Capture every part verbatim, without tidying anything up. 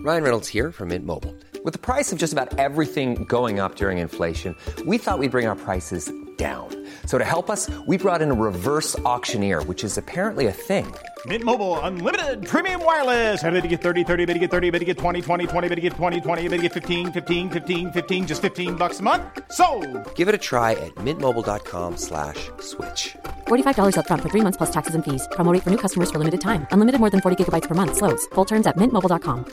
Ryan Reynolds here from Mint Mobile. With the price of just about everything going up during inflation, we thought we'd bring our prices down. So to help us, we brought in a reverse auctioneer, which is apparently a thing. Mint Mobile Unlimited Premium Wireless. How to get thirty, thirty, how to get thirty, how to get twenty, twenty, twenty, how to get twenty, twenty, how to get fifteen, fifteen, fifteen, fifteen, just fifteen bucks a month? Sold! Give it a try at mintmobile.com slash switch. forty-five dollars up front for three months plus taxes and fees. Promo rate for new customers for limited time. Unlimited more than forty gigabytes per month. Slows full terms at mint mobile dot com.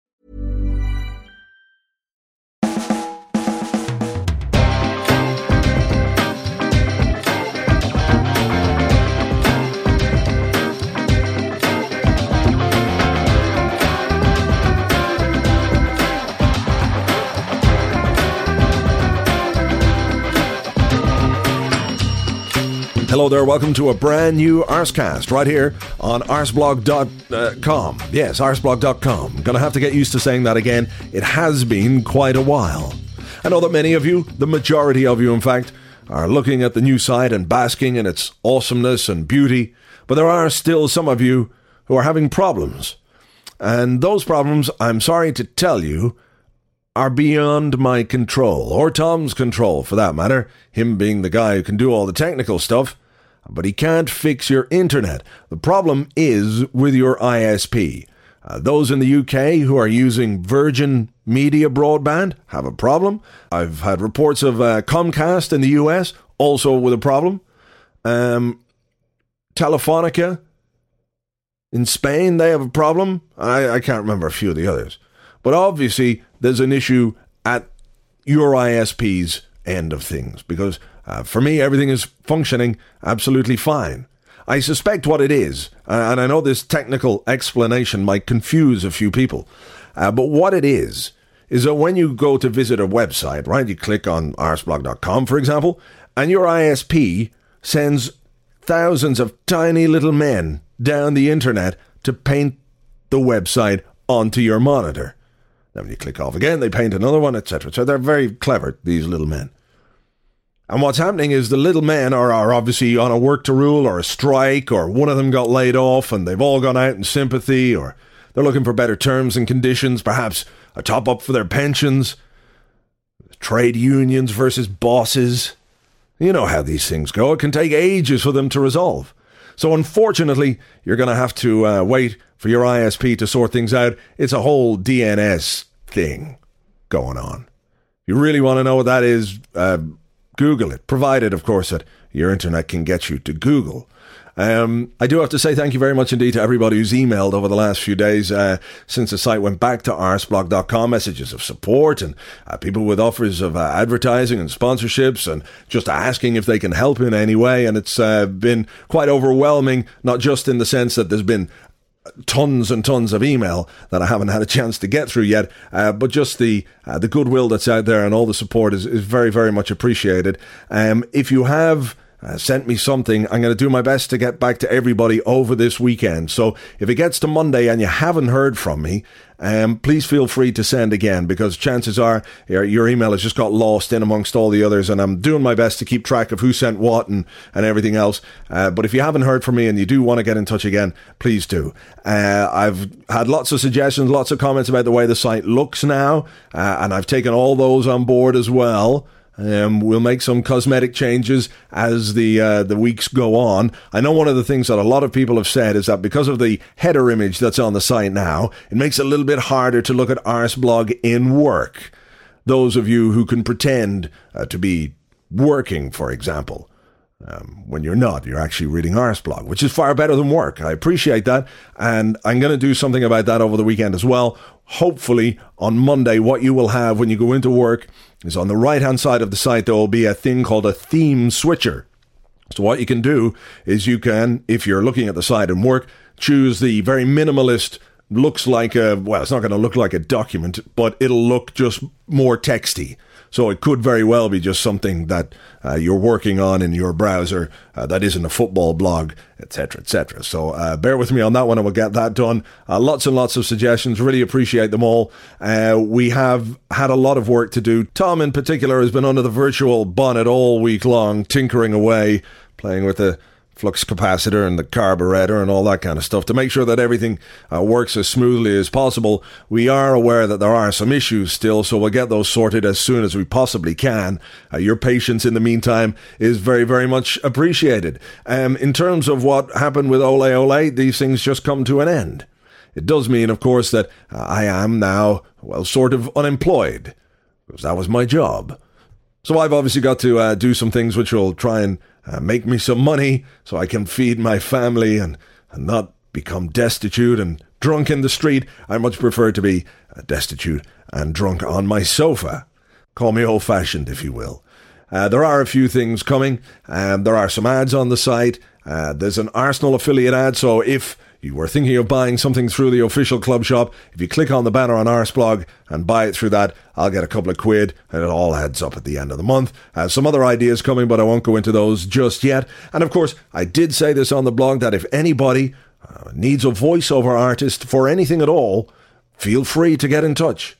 Hello there, welcome to a brand new Arsecast right here on arsblog dot com. Yes, arsblog dot com. Gonna have to get used to saying that again. It has been quite a while. I know that many of you, the majority of you in fact, are looking at the new site and basking in its awesomeness and beauty, but there are still some of you who are having problems. And those problems, I'm sorry to tell you, are beyond my control, or Tom's control for that matter, him being the guy who can do all the technical stuff, but he can't fix your internet. The problem is with your I S P. Uh, those in the U K who are using Virgin Media broadband have a problem. I've had reports of uh, Comcast in the U S also with a problem. Um, Telefonica in Spain, they have a problem. I, I can't remember a few of the others. But obviously, there's an issue at your I S P's end of things, because uh, for me, everything is functioning absolutely fine. I suspect what it is, uh, and I know this technical explanation might confuse a few people, uh, but what it is, is that when you go to visit a website, right, you click on arsblog dot com, for example, and your I S P sends thousands of tiny little men down the internet to paint the website onto your monitor. Then when you click off again, they paint another one, et cetera. So they're very clever, these little men. And what's happening is the little men are, are obviously on a work to rule or a strike, or one of them got laid off and they've all gone out in sympathy, or they're looking for better terms and conditions, perhaps a top-up for their pensions, trade unions versus bosses. You know how these things go. It can take ages for them to resolve. So unfortunately, you're going to have to uh, wait for your I S P to sort things out. It's a whole D N S thing going on. If you really want to know what that is, uh, Google it, provided, of course, that your internet can get you to Google. Um, I do have to say thank you very much indeed to everybody who's emailed over the last few days uh, since the site went back to arsblog dot com. Messages of support and uh, people with offers of uh, advertising and sponsorships and just asking if they can help in any way. And it's uh, been quite overwhelming, not just in the sense that there's been tons and tons of email that I haven't had a chance to get through yet, uh, but just the uh, the goodwill that's out there and all the support is, is very, very much appreciated. Um, if you have Uh, sent me something, I'm going to do my best to get back to everybody over this weekend. So if it gets to Monday and you haven't heard from me, um, please feel free to send again, because chances are your, your email has just got lost in amongst all the others, and I'm doing my best to keep track of who sent what and, and everything else. Uh, but if you haven't heard from me and you do want to get in touch again, please do. Uh, I've had lots of suggestions, lots of comments about the way the site looks now, uh, and I've taken all those on board as well. Um, we'll make some cosmetic changes as the uh, the weeks go on. I know one of the things that a lot of people have said is that because of the header image that's on the site now, it makes it a little bit harder to look at Arsblog in work. Those of you who can pretend uh, to be working, for example, um, when you're not, you're actually reading Arsblog, which is far better than work. I appreciate that, and I'm going to do something about that over the weekend as well. Hopefully, on Monday, what you will have when you go into work is on the right-hand side of the site, there will be a thing called a theme switcher. So what you can do is you can, if you're looking at the site and work, choose the very minimalist, looks like a, well, it's not going to look like a document, but it'll look just more texty. So it could very well be just something that uh, you're working on in your browser uh, that isn't a football blog, et cetera, et cetera. So uh, bear with me on that one, and we'll get that done. Uh, lots and lots of suggestions. Really appreciate them all. Uh, we have had a lot of work to do. Tom, in particular, has been under the virtual bonnet all week long, tinkering away, playing with the flux capacitor and the carburetor and all that kind of stuff to make sure that everything uh, works as smoothly as possible. We are aware that there are some issues still, so we'll get those sorted as soon as we possibly can. Uh, your patience in the meantime is very, very much appreciated. Um, in terms of what happened with Ole Ole, these things just come to an end. It does mean, of course, that uh, I am now, well, sort of unemployed, because that was my job. So I've obviously got to uh, do some things which will try and uh, make me some money so I can feed my family and, and not become destitute and drunk in the street. I much prefer to be uh, destitute and drunk on my sofa. Call me old-fashioned, if you will. Uh, there are a few things coming. Um, there are some ads on the site. Uh, there's an Arsenal affiliate ad, so if you were thinking of buying something through the official club shop, if you click on the banner on Arseblog and buy it through that, I'll get a couple of quid, and it all adds up at the end of the month. Uh, some other ideas coming, but I won't go into those just yet. And of course, I did say this on the blog, that if anybody uh, needs a voiceover artist for anything at all, feel free to get in touch.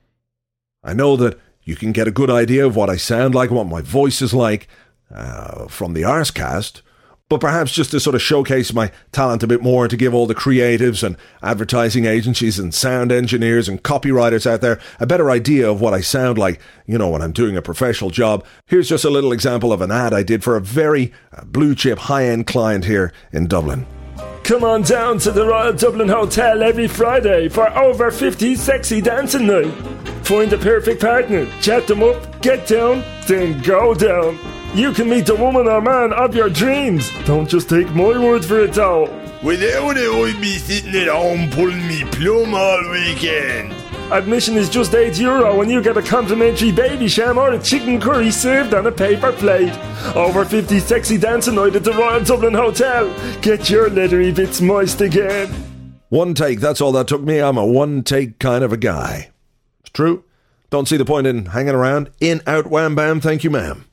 I know that you can get a good idea of what I sound like, what my voice is like, uh, from the Arsecast, but perhaps just to sort of showcase my talent a bit more, to give all the creatives and advertising agencies and sound engineers and copywriters out there a better idea of what I sound like, you know, when I'm doing a professional job. Here's just a little example of an ad I did for a very uh, blue-chip, high-end client here in Dublin. Come on down to the Royal Dublin Hotel every Friday for over fifty sexy dancing night. Find the perfect partner, chat them up, get down, then go down. You can meet the woman or man of your dreams. Don't just take my word for it, though. Without it, I'd be sitting at home pulling me plum all weekend. Admission is just eight euro and you get a complimentary baby sham or a chicken curry served on a paper plate. Over fifty sexy dancing night at the Royal Dublin Hotel. Get your leathery bits moist again. One take, that's all that took me. I'm a one-take kind of a guy. It's true. Don't see the point in hanging around. In, out, wham, bam, thank you, ma'am.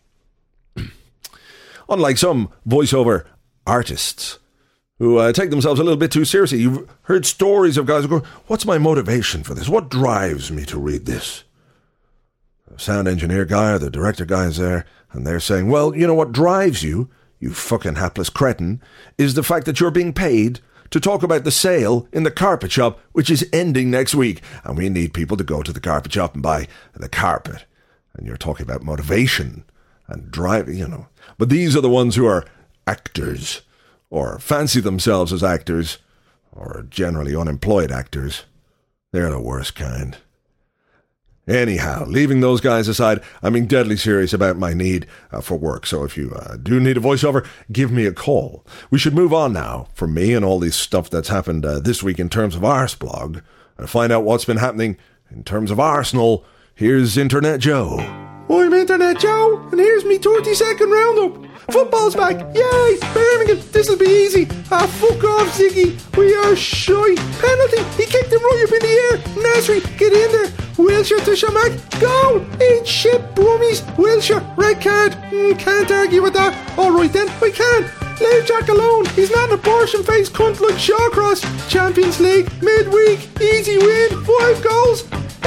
Unlike some voiceover artists who uh, take themselves a little bit too seriously. You've heard stories of guys who go, what's my motivation for this? What drives me to read this? The sound engineer guy or the director guy is there, and they're saying, well, you know what drives you, you fucking hapless cretin, is the fact that you're being paid to talk about the sale in the carpet shop, which is ending next week, and we need people to go to the carpet shop and buy the carpet. And you're talking about motivation and drive, you know. But these are the ones who are actors, or fancy themselves as actors, or generally unemployed actors. They're the worst kind. Anyhow, leaving those guys aside, I'm being deadly serious about my need uh, for work. So if you uh, do need a voiceover, give me a call. We should move on now from me and all this stuff that's happened uh, this week in terms of Arseblog, and find out what's been happening in terms of Arsenal. Here's Internet Joe. I'm Internet Joe, and here's me thirty second roundup. Football's back, yay! Birmingham, this'll be easy. Ah, fuck off, Ziggy. We are shy. Penalty, he kicked him right up in the air. Nasri, get in there. Wilshere to Shamak, go! Eat shit, brummies. Wilshere, red card. Mm, can't argue with that. Alright then, I can. Leave Jack alone. He's not an abortion-faced cunt like Shawcross. Champions League, midweek, easy win, five goals.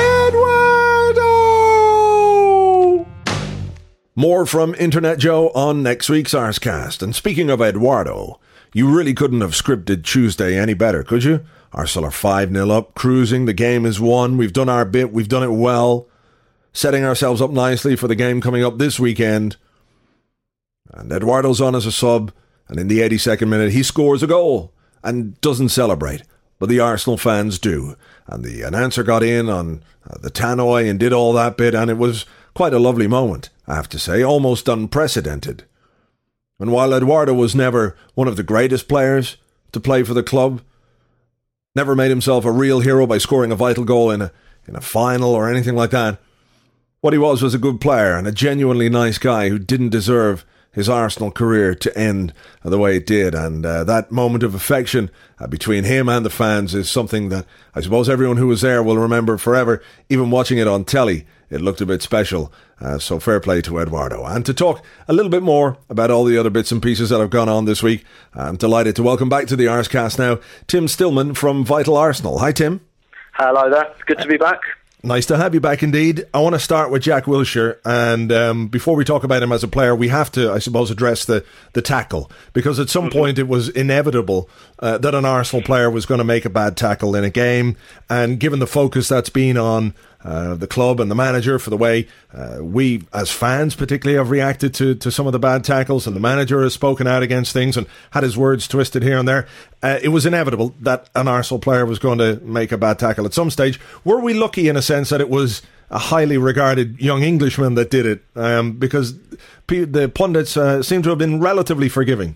Eduardo! More from Internet Joe on next week's Arsecast. And speaking of Eduardo, you really couldn't have scripted Tuesday any better, could you? Arsenal are five nil up, cruising, the game is won, we've done our bit, we've done it well, setting ourselves up nicely for the game coming up this weekend. And Eduardo's on as a sub, and in the eighty-second minute he scores a goal, and doesn't celebrate, but the Arsenal fans do. And the announcer got in on uh, the tannoy and did all that bit, and it was quite a lovely moment, I have to say, almost unprecedented. And while Eduardo was never one of the greatest players to play for the club, never made himself a real hero by scoring a vital goal in a in a final or anything like that, what he was was a good player and a genuinely nice guy who didn't deserve his Arsenal career to end the way it did. And uh, that moment of affection uh, between him and the fans is something that I suppose everyone who was there will remember forever. Even watching it on telly, it looked a bit special. Uh, so fair play to Eduardo. And to talk a little bit more about all the other bits and pieces that have gone on this week, I'm delighted to welcome back to the Arsecast now Tim Stillman from Vital Arsenal. Hi, Tim. Hello there. Good to be back. Nice to have you back indeed. I want to start with Jack Wilshere, and um, before we talk about him as a player, we have to, I suppose, address the, the tackle, because at some mm-hmm. point it was inevitable uh, that an Arsenal player was going to make a bad tackle in a game, and given the focus that's been on uh, the club and the manager for the way uh, we, as fans particularly, have reacted to, to some of the bad tackles, and the manager has spoken out against things and had his words twisted here and there, uh, it was inevitable that an Arsenal player was going to make a bad tackle at some stage. Were we lucky in a sense that it was a highly regarded young Englishman that did it? Um, because p- the pundits uh, seem to have been relatively forgiving.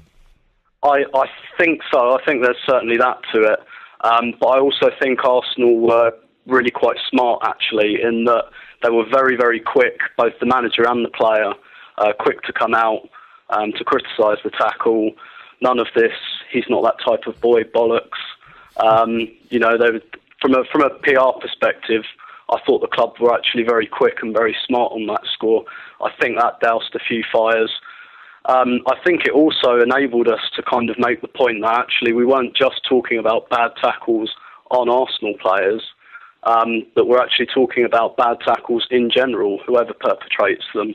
I, I think so. I think there's certainly that to it. Um, but I also think Arsenal were really quite smart, actually, in that they were very, very quick, both the manager and the player, uh, quick to come out um, to criticise the tackle. None of this, he's not that type of boy bollocks. Um, you know, they were, from a from a P R perspective, I thought the club were actually very quick and very smart on that score. I think that doused a few fires. Um, I think it also enabled us to kind of make the point that actually we weren't just talking about bad tackles on Arsenal players, um, that we're actually talking about bad tackles in general, whoever perpetrates them.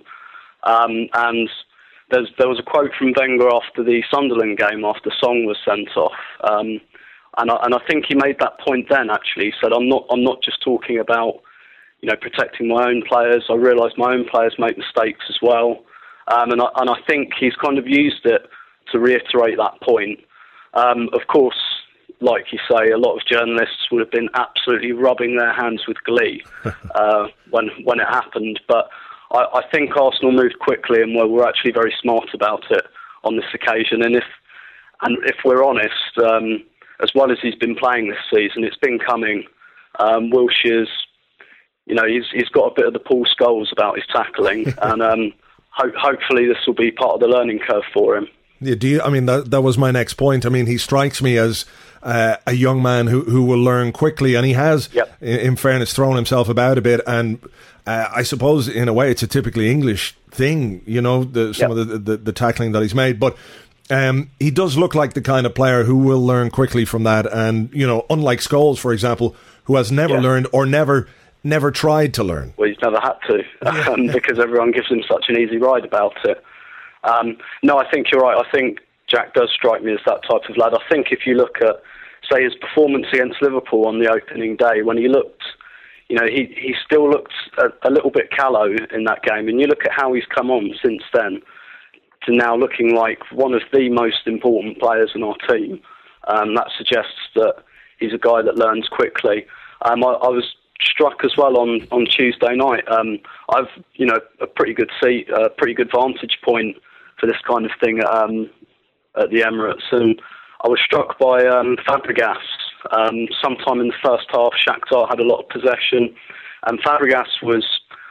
Um, and there's, there was a quote from Wenger after the Sunderland game, after Song was sent off. Um, And I, and I think he made that point then, actually. He said, I'm not I'm not just talking about, you know, protecting my own players. I realise my own players make mistakes as well. Um, and, I, and I think he's kind of used it to reiterate that point. Um, of course, like you say, a lot of journalists would have been absolutely rubbing their hands with glee uh, when when it happened. But I, I think Arsenal moved quickly and were, were actually very smart about it on this occasion. And if, and if we're honest... Um, as well as he's been playing this season, it's been coming. Um, Wilshere's, you know, he's he's got a bit of the Paul Scholes about his tackling, and um, ho- hopefully this will be part of the learning curve for him. Yeah, do you, I mean, that that was my next point. I mean, he strikes me as uh, a young man who, who will learn quickly, and he has, yep. in, in fairness, thrown himself about a bit. And uh, I suppose, in a way, it's a typically English thing, you know, the, some yep. of the, the, the tackling that he's made. But Um, he does look like the kind of player who will learn quickly from that, and you know, unlike Scholes, for example, who has never yeah. learned or never never tried to learn. Well, he's never had to um, because everyone gives him such an easy ride about it. Um, no, I think you're right. I think Jack does strike me as that type of lad. I think if you look at, say, his performance against Liverpool on the opening day, when he looked, you know, he he still looked a, a little bit callow in that game, and you look at how he's come on since then, to now looking like one of the most important players in our team. Um, that suggests that he's a guy that learns quickly. Um, I, I was struck as well on, on Tuesday night. Um, I've, you know, a pretty good seat, a pretty good vantage point for this kind of thing um, at the Emirates, and I was struck by um, Fabregas. Um, sometime in the first half, Shakhtar had a lot of possession, and Fabregas was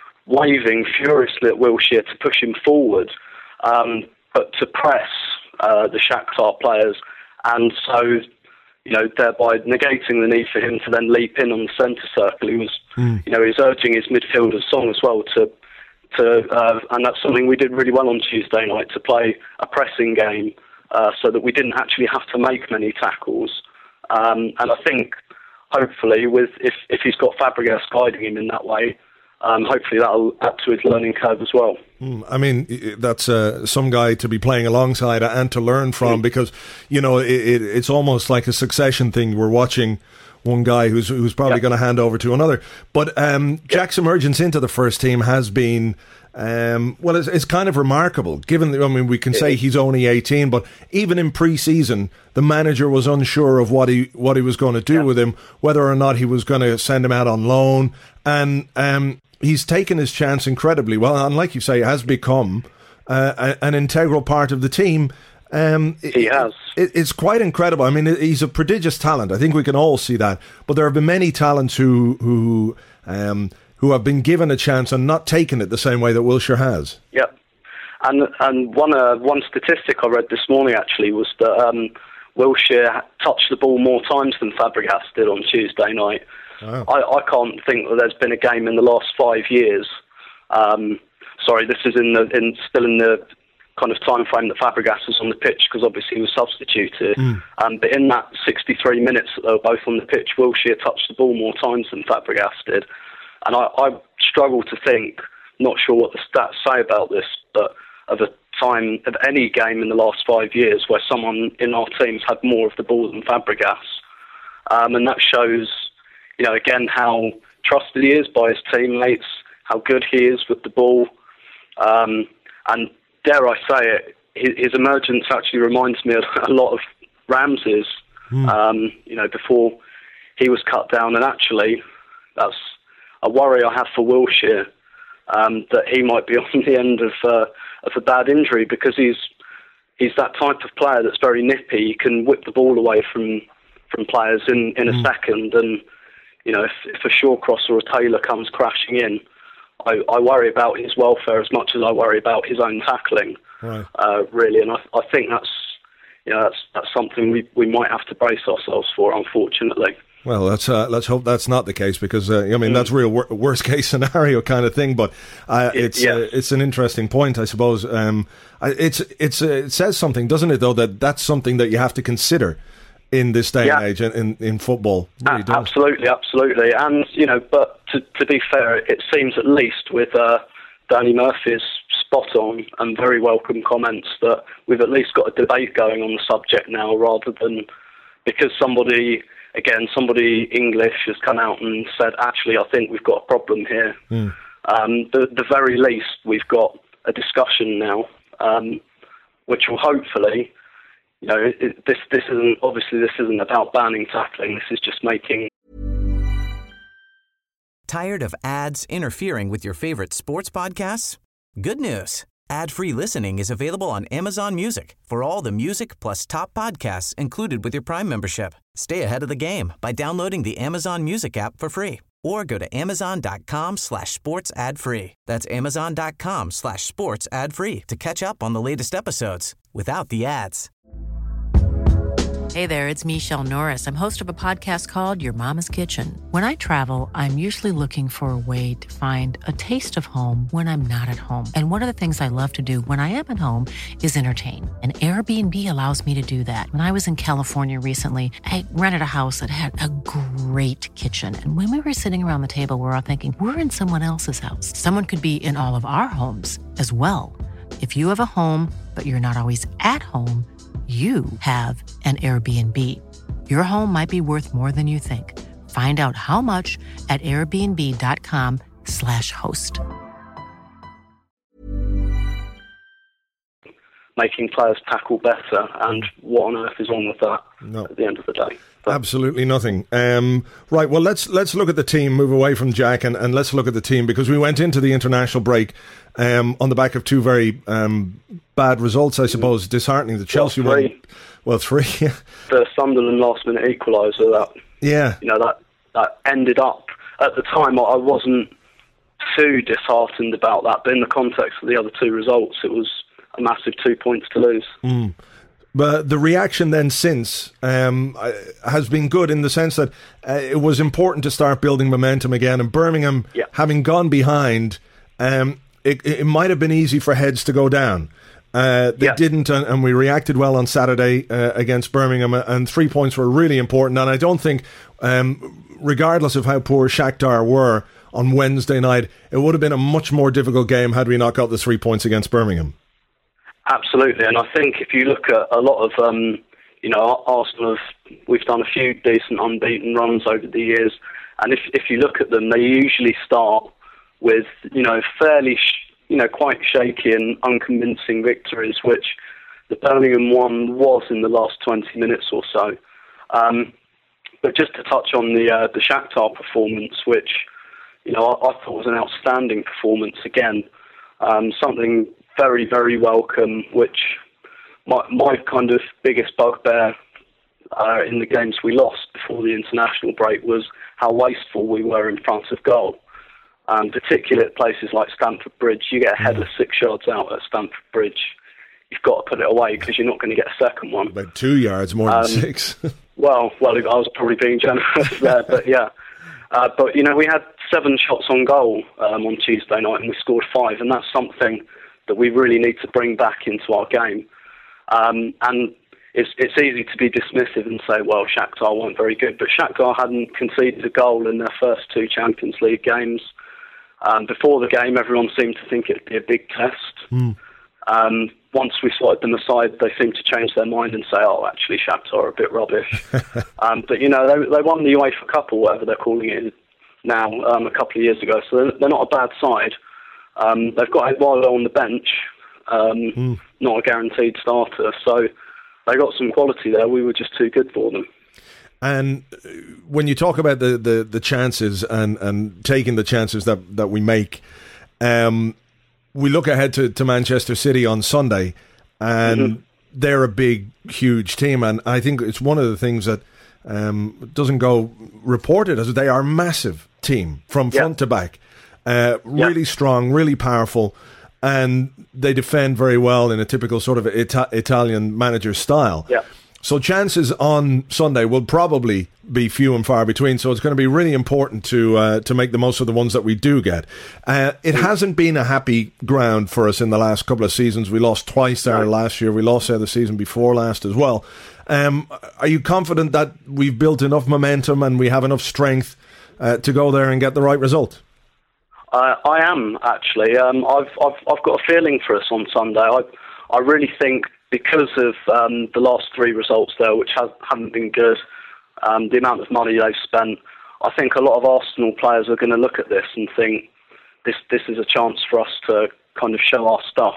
waving furiously at Wilshere to push him forward. Um, but to press uh, the Shakhtar players, and so, you know, thereby negating the need for him to then leap in on the centre circle. He was, mm. you know, he was urging his midfielders Song as well to, to, uh, and that's something we did really well on Tuesday night, to play a pressing game, uh, so that we didn't actually have to make many tackles. Um, and I think, hopefully, with if if he's got Fabregas guiding him in that way, Um, hopefully that'll add to his learning curve as well. Mm, I mean, that's uh, some guy to be playing alongside and to learn from, mm. because, you know, it, it, it's almost like a succession thing. We're watching one guy who's who's probably yep. going to hand over to another. But um, yep. Jack's emergence into the first team has been, um, well, it's, it's kind of remarkable, given that, I mean, we can say he's only eighteen, but even in pre-season, the manager was unsure of what he what he was going to do yep. with him, whether or not he was going to send him out on loan. And um, he's taken his chance incredibly well, and like you say, has become uh, an integral part of the team. Um, he has. It, it's quite incredible. I mean, he's a prodigious talent. I think we can all see that. But there have been many talents who who um, who have been given a chance and not taken it the same way that Wilshere has. Yep. And and one uh, one statistic I read this morning actually was that um, Wilshere touched the ball more times than Fabregas did on Tuesday night. Oh. I, I can't think that there's been a game in the last five years. Um, sorry, this is in the in still in the kind of time frame that Fabregas was on the pitch, because obviously he was substituted. Mm. Um, but in that sixty-three minutes that they were both on the pitch, Wilshere touched the ball more times than Fabregas did. and I, I struggle to think, not sure what the stats say about this, but of a time of any game in the last five years where someone in our teams had more of the ball than Fabregas. Um, and that shows, you know, again, how trusted he is by his teammates, how good he is with the ball. Um, and dare I say it, his, his emergence actually reminds me a lot of Ramsey's, mm. um, you know, before he was cut down. And actually, that's a worry I have for Wilshere, um, that he might be on the end of, uh, of a bad injury, because he's he's that type of player that's very nippy. He can whip the ball away from, from players in, in a mm. second. And, you know, if, if a Shawcross or a Taylor comes crashing in, I, I worry about his welfare as much as I worry about his own tackling, right. uh, really. And I, I think that's, you know, that's that's something we, we might have to brace ourselves for, unfortunately. Well, let's uh, let's hope that's not the case, because uh, I mean mm. that's real wor- worst case scenario kind of thing. But uh, it, it's yeah. uh, it's an interesting point, I suppose. Um, it's it's uh, it says something, doesn't it? Though that that's something that you have to consider in this day yeah. and age in in football. Really uh, absolutely, absolutely. And you know, but to to be fair, it seems at least with uh, Danny Murphy's spot on and very welcome comments that we've at least got a debate going on the subject now, rather than because somebody. Again, somebody English has come out and said, actually, I think we've got a problem here. Mm. Um, the, the very least, we've got a discussion now, um, which will hopefully, you know, it, it, this this isn't, obviously this isn't about banning tackling, this is just making... Tired of ads interfering with your favorite sports podcasts? Good news. Ad-free listening is available on Amazon Music for all the music plus top podcasts included with your Prime membership. Stay ahead of the game by downloading the Amazon Music app for free or go to amazon.com slash sports ad free. That's amazon.com slash sports ad free to catch up on the latest episodes without the ads. Hey there, it's Michelle Norris. I'm host of a podcast called Your Mama's Kitchen. When I travel, I'm usually looking for a way to find a taste of home when I'm not at home. And one of the things I love to do when I am at home is entertain. And Airbnb allows me to do that. When I was in California recently, I rented a house that had a great kitchen. And when we were sitting around the table, we were all thinking, we're in someone else's house. Someone could be in all of our homes as well. If you have a home, but you're not always at home, you have an Airbnb. Your home might be worth more than you think. Find out how much at airbnb.com slash host. Making players tackle better, and what on earth is wrong with that no. at the end of the day? But absolutely nothing. Um, right, well, let's let's look at the team, move away from Jack, and, and let's look at the team, because we went into the international break um, on the back of two very um, bad results, I suppose, disheartening. The Chelsea well, three. one, well, three. The Sunderland last-minute equaliser, that yeah, you know that that ended up at the time. I wasn't too disheartened about that, but in the context of the other two results, it was a massive two points to lose. Mm. But the reaction then since um, has been good, in the sense that uh, it was important to start building momentum again. And Birmingham, yeah. having gone behind, um, it, it might have been easy for heads to go down. Uh, they yeah. didn't, and, and we reacted well on Saturday uh, against Birmingham, and three points were really important. And I don't think, um, regardless of how poor Shakhtar were on Wednesday night, it would have been a much more difficult game had we not got the three points against Birmingham. Absolutely, and I think if you look at a lot of, um, you know, Arsenal, have, we've done a few decent unbeaten runs over the years, and if if you look at them, they usually start with, you know, fairly, sh- you know, quite shaky and unconvincing victories, which the Birmingham one was in the last twenty minutes or so. Um, but just to touch on the uh, the Shakhtar performance, which, you know, I, I thought was an outstanding performance again, um, something very, very welcome, which my my kind of biggest bugbear uh, in the games we lost before the international break was how wasteful we were in front of goal. Um, particularly at places like Stamford Bridge, you get a header six yards out at Stamford Bridge, you've got to put it away because you're not going to get a second one. About two yards more um, than six. well, well, I was probably being generous there, but yeah. Uh, but, you know, we had seven shots on goal um, on Tuesday night and we scored five, and that's something that we really need to bring back into our game. Um, and, it's it's easy to be dismissive and say, well, Shakhtar weren't very good, but Shakhtar hadn't conceded a goal in their first two Champions League games. Um, before the game, everyone seemed to think it'd be a big test. Mm. Um, once we sorted them aside, they seemed to change their mind and say, oh, actually, Shakhtar are a bit rubbish. um, but, you know, they, they won the UEFA Cup or whatever they're calling it now um, a couple of years ago, so they're, they're not a bad side. Um, they've got Eduardo on the bench, um, mm. not a guaranteed starter, so they got some quality there. We were just too good for them. And when you talk about the, the, the chances and, and taking the chances that, that we make, um, we look ahead to, to Manchester City on Sunday, and mm-hmm. they're a big, huge team. And I think it's one of the things that um, doesn't go reported as they are a massive team from front yeah. to back. Uh, really yeah. strong, really powerful, and they defend very well in a typical sort of Ita- Italian manager style. Yeah. So chances on Sunday will probably be few and far between, so it's going to be really important to uh, to make the most of the ones that we do get. Uh, it hasn't been a happy ground for us in the last couple of seasons. We lost twice there last year. We lost there the season before last as well. Um, are you confident that we've built enough momentum and we have enough strength uh, to go there and get the right result? Uh, I am, actually. Um, I've, I've I've got a feeling for us on Sunday. I I really think because of um, the last three results there, which has, haven't been good, um, the amount of money they've spent, I think a lot of Arsenal players are going to look at this and think this this is a chance for us to kind of show our stuff.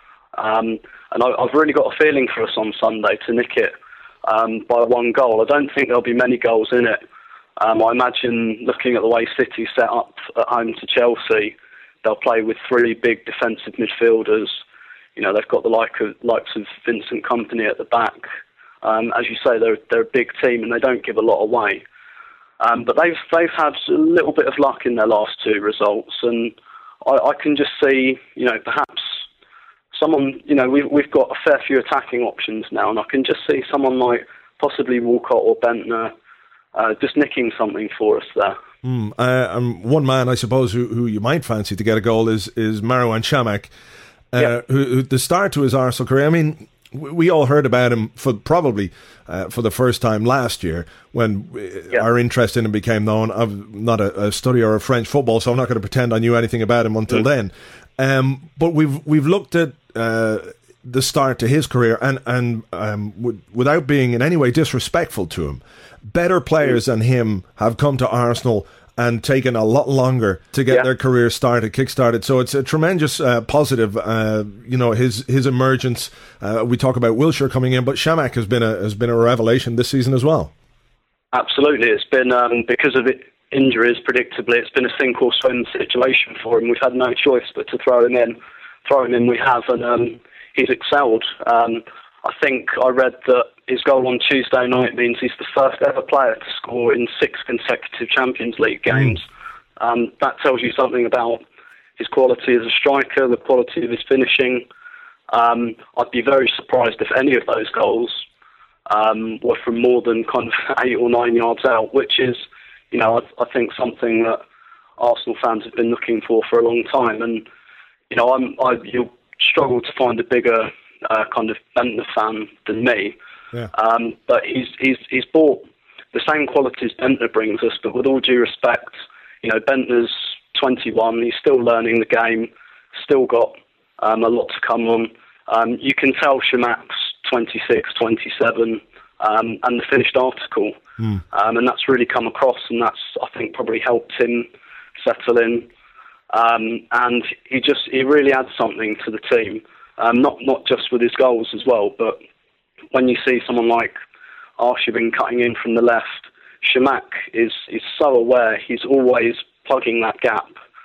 Um, and I, I've really got a feeling for us on Sunday to nick it um, by one goal. I don't think there'll be many goals in it. Um, I imagine, looking at the way City set up at home to Chelsea, they'll play with three big defensive midfielders. You know, they've got the like of, likes of Vincent Kompany at the back. Um, as you say, they're they're a big team and they don't give a lot away. Um, but they've they've had a little bit of luck in their last two results, and I, I can just see, you know, perhaps someone, you know, we've we've got a fair few attacking options now, and I can just see someone like possibly Walcott or Bentner uh, just nicking something for us there. Mm, uh, um, one man, I suppose, who, who you might fancy to get a goal is is Marouane Chamakh. Uh, yeah. who, who the start to his Arsenal career, I mean, we, we all heard about him for probably uh, for the first time last year when yeah. our interest in him became known. I'm not a, a studier of French football, so I'm not going to pretend I knew anything about him until mm. then. Um, but we've we've looked at uh, the start to his career, and and um, w- without being in any way disrespectful to him, better players mm. than him have come to Arsenal and taken a lot longer to get yeah. their career started, kick-started. So it's a tremendous uh, positive, uh, you know, his his emergence. Uh, we talk about Wilshere coming in, but Chamakh has been a has been a revelation this season as well. Absolutely. It's been, um, because of it, injuries, predictably, it's been a sink or swim situation for him. We've had no choice but to throw him in. Throw him in we have, and um, he's excelled. Um, I think I read that his goal on Tuesday night means he's the first ever player to score in six consecutive Champions League games. Mm. Um, that tells you something about his quality as a striker, the quality of his finishing. Um, I'd be very surprised if any of those goals um, were from more than kind of eight or nine yards out, which is, you know, I, I think something that Arsenal fans have been looking for for a long time. And, you know, I'm, I, you'll struggle to find a bigger Uh, kind of Bentner fan than me, yeah. um, but he's he's he's brought the same qualities Bentner brings us. But with all due respect, you know, Bentner's twenty-one. He's still learning the game. Still got um, a lot to come on. Um, you can tell Chamakh's twenty-six, twenty-seven, um, and the finished article, mm. um, and that's really come across, and that's, I think, probably helped him settle in. Um, and he just he really adds something to the team. Um, not not just with his goals as well, but when you see someone like Arshavin cutting in from the left, Chamakh is is so aware. He's always plugging that gap.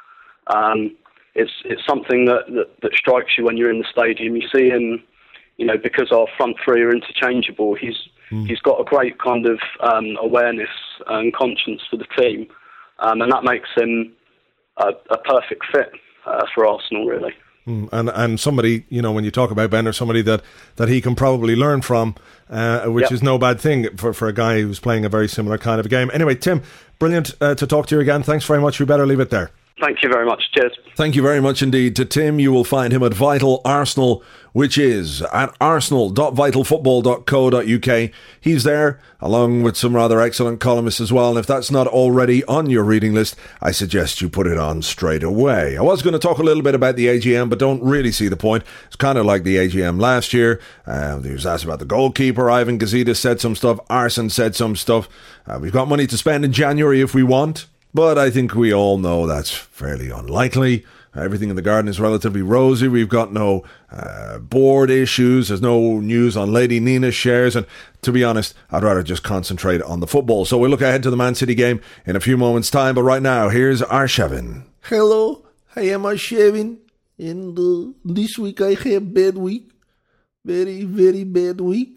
Um, it's it's something that, that, that strikes you when you're in the stadium. You see him, you know, because our front three are interchangeable. He's mm. he's got a great kind of um, awareness and conscience for the team, um, and that makes him a, a perfect fit uh, for Arsenal, really. Mm, and and somebody, you know, when you talk about Bentner, somebody that, that he can probably learn from, uh, which yep. is no bad thing for, for a guy who's playing a very similar kind of game. Anyway, Tim, brilliant uh, to talk to you again. Thanks very much. We better leave it there. Thank you very much. Cheers. Thank you very much indeed to Tim. You will find him at Vital Arsenal, which is at arsenal dot vital football dot co dot uk. He's there, along with some rather excellent columnists as well. And if that's not already on your reading list, I suggest you put it on straight away. I was going to talk a little bit about the A G M, but don't really see the point. It's kind of like the A G M last year. Uh, he was asked about the goalkeeper. Ivan Gazidis said some stuff. Arsene said some stuff. Uh, we've got money to spend in January if we want. But I think we all know that's fairly unlikely. Everything in the garden is relatively rosy. We've got no uh, board issues. There's no news on Lady Nina's shares. And to be honest, I'd rather just concentrate on the football. So we'll look ahead to the Man City game in a few moments' time. But right now, here's Arshavin. Hello, I am Arshavin. And uh, this week I have bad week. Very, very bad week.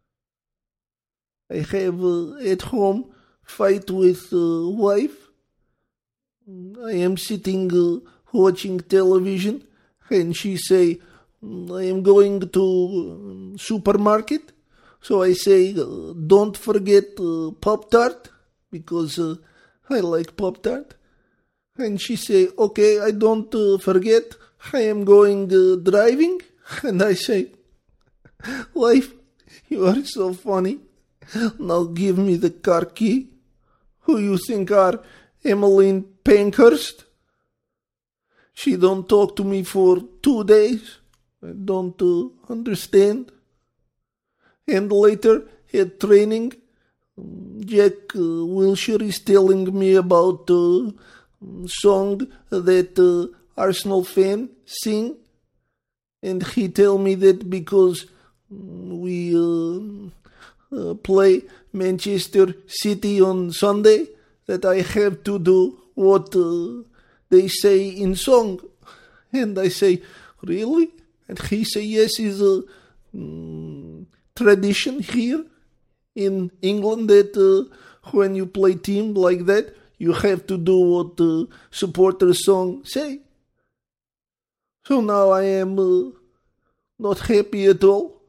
I have uh, at home fight with uh, wife. I am sitting uh, watching television, and she say, I am going to uh, supermarket. So I say, uh, don't forget uh, Pop-Tart, because uh, I like Pop-Tart. And she say, okay, I don't uh, forget, I am going uh, driving. And I say, wife, you are so funny. Now give me the car key. Who you think are Emmeline Pankhurst? She don't talk to me for two days. I don't uh, understand. And later at training, Jack uh, Wilshere is telling me about a uh, song that uh, Arsenal fan sing. And he tell me that because we uh, uh, play Manchester City on Sunday, that I have to do what uh, they say in song. And I say, really? And he say, yes, it's a um, tradition here in England that uh, when you play team like that, you have to do what the supporters song say. So now I am uh, not happy at all.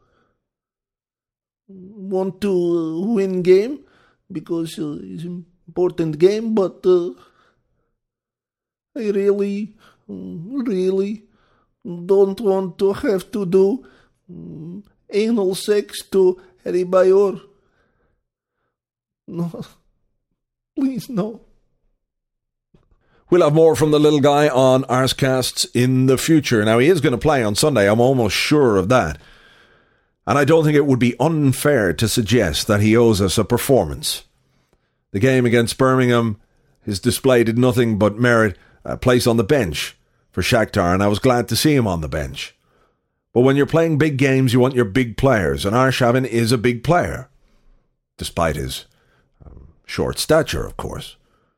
Want to uh, win game because uh, it's important game, but uh, I really, really don't want to have to do um, anal sex to Harry Bayor. No, please no. We'll have more from the little guy on Arscasts in the future. Now, he is going to play on Sunday. I'm almost sure of that. And I don't think it would be unfair to suggest that he owes us a performance. The game against Birmingham, his display did nothing but merit a place on the bench for Shakhtar, and I was glad to see him on the bench. But when you're playing big games, you want your big players, and Arshavin is a big player, despite his um, short stature, of course.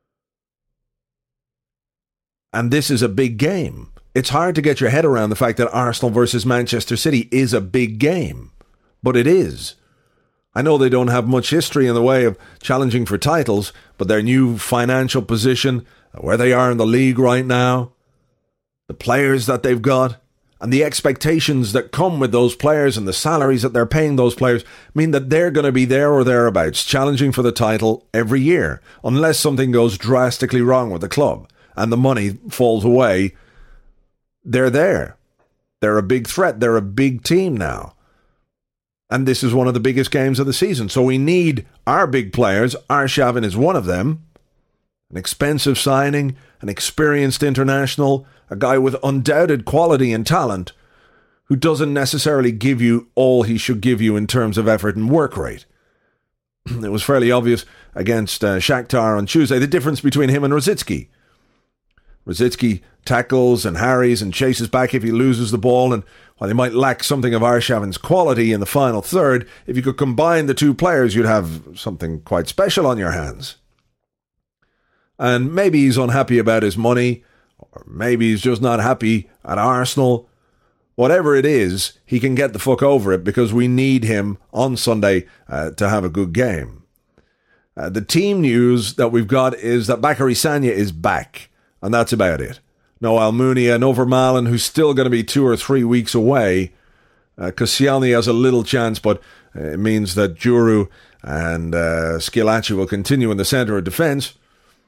And this is a big game. It's hard to get your head around the fact that Arsenal versus Manchester City is a big game. But it is. I know they don't have much history in the way of challenging for titles, but their new financial position, where they are in the league right now, the players that they've got, and the expectations that come with those players and the salaries that they're paying those players mean that they're going to be there or thereabouts, challenging for the title every year, unless something goes drastically wrong with the club and the money falls away. They're there. They're a big threat. They're a big team now. And this is one of the biggest games of the season. So we need our big players. Arshavin is one of them. An expensive signing, an experienced international, a guy with undoubted quality and talent who doesn't necessarily give you all he should give you in terms of effort and work rate. It was fairly obvious against uh, Shakhtar on Tuesday, the difference between him and Rosicky. Rosicky tackles and harries and chases back if he loses the ball, and while he might lack something of Arshavin's quality in the final third, if you could combine the two players, you'd have something quite special on your hands. And maybe he's unhappy about his money, or maybe he's just not happy at Arsenal. Whatever it is, he can get the fuck over it because we need him on Sunday uh, to have a good game. Uh, the team news that we've got is that Bakary Sagna is back. And that's about it. No Almunia, no Vermaelen, who's still going to be two or three weeks away. Uh, Koscielny has a little chance, but it means that Djourou and uh, Schillaci will continue in the centre of defence.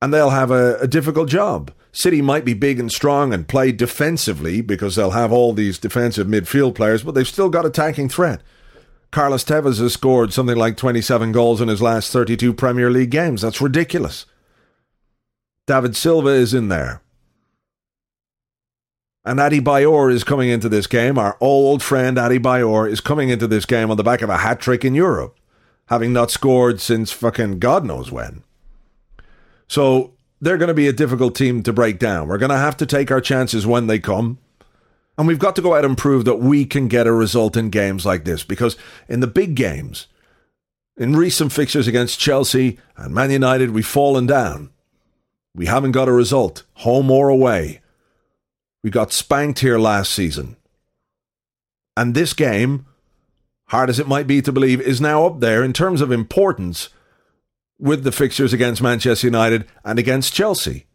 and they'll have a, a difficult job. City might be big and strong and play defensively because they'll have all these defensive midfield players, but they've still got attacking threat. Carlos Tevez has scored something like twenty-seven goals in his last thirty-two Premier League games. That's ridiculous. David Silva is in there. And Adebayor is coming into this game. Our old friend Adebayor is coming into this game on the back of a hat-trick in Europe, having not scored since fucking God knows when. So they're going to be a difficult team to break down. We're going to have to take our chances when they come. And we've got to go out and prove that we can get a result in games like this. Because in the big games, in recent fixtures against Chelsea and Man United, we've fallen down. We haven't got a result, home or away. We got spanked here last season. And this game, hard as it might be to believe, is now up there in terms of importance with the fixtures against Manchester United and against Chelsea.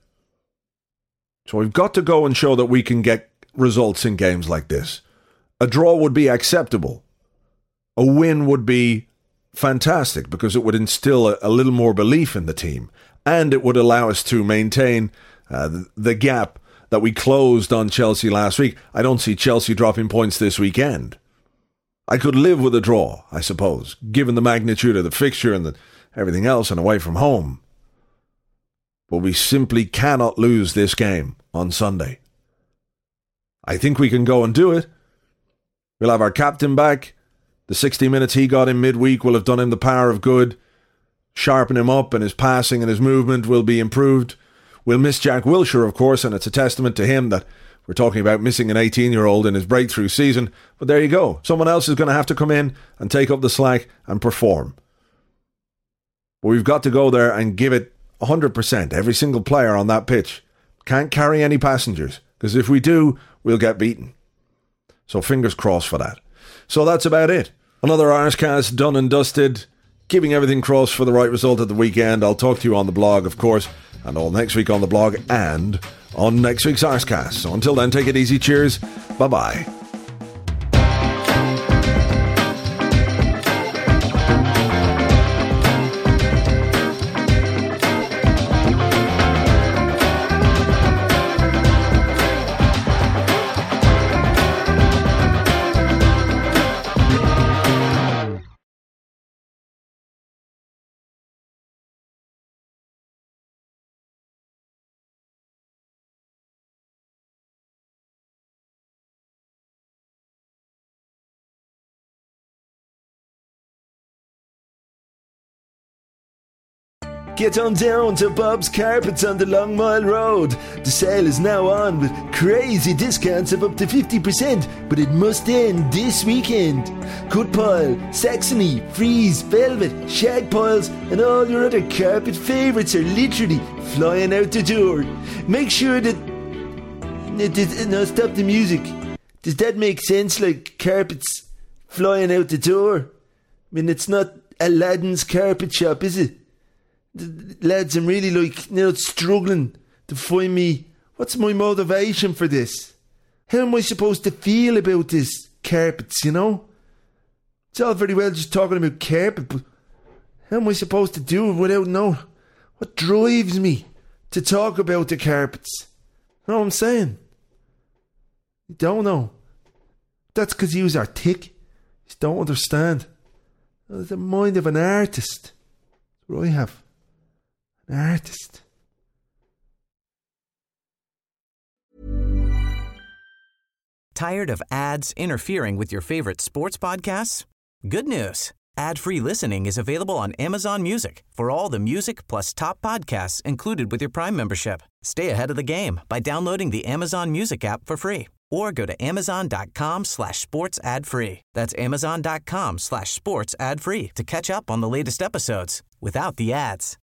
So we've got to go and show that we can get results in games like this. A draw would be acceptable. A win would be fantastic because it would instill a, a little more belief in the team, and it would allow us to maintain uh, the, the gap that we closed on Chelsea last week. I don't see Chelsea dropping points this weekend. I could live with a draw, I suppose, given the magnitude of the fixture and the, everything else and away from home. But we simply cannot lose this game on Sunday. I think we can go and do it. We'll have our captain back. The sixty minutes he got in midweek will have done him the power of good. Sharpen him up, and his passing and his movement will be improved. We'll miss Jack Wilshere, of course, and it's a testament to him that we're talking about missing an eighteen-year-old in his breakthrough season. But there you go. Someone else is going to have to come in and take up the slack and perform. But we've got to go there and give it one hundred percent. Every single player on that pitch. Can't carry any passengers, because if we do, we'll get beaten. So fingers crossed for that. So that's about it. Another Arscast done and dusted. Keeping everything crossed for the right result at the weekend. I'll talk to you on the blog, of course, and all next week on the blog and on next week's Arscast. So until then, take it easy. Cheers. Bye-bye. Get on down to Bob's Carpets on the Long Mile Road. The sale is now on with crazy discounts of up to fifty percent, but it must end this weekend. Goodpile, Saxony, Frieze, Velvet, Shag Piles, and all your other carpet favourites are literally flying out the door. Make sure that... No, stop the music. Does that make sense, like carpets flying out the door? I mean, it's not Aladdin's carpet shop, is it? Lads, I'm really like, you know, struggling to find me. What's my motivation for this? How am I supposed to feel about this carpets, you know? It's all very well just talking about carpet, but how am I supposed to do it without knowing what drives me to talk about the carpets? You know what I'm saying? You don't know. That's because you are thick. You don't understand. The mind of an artist. That's what I have. An artist. Tired of ads interfering with your favorite sports podcasts? Good news. Ad-free listening is available on Amazon Music for all the music plus top podcasts included with your Prime membership. Stay ahead of the game by downloading the Amazon Music app for free or go to amazon.com slash sports ad free. That's amazon.com slash sports ad free to catch up on the latest episodes without the ads.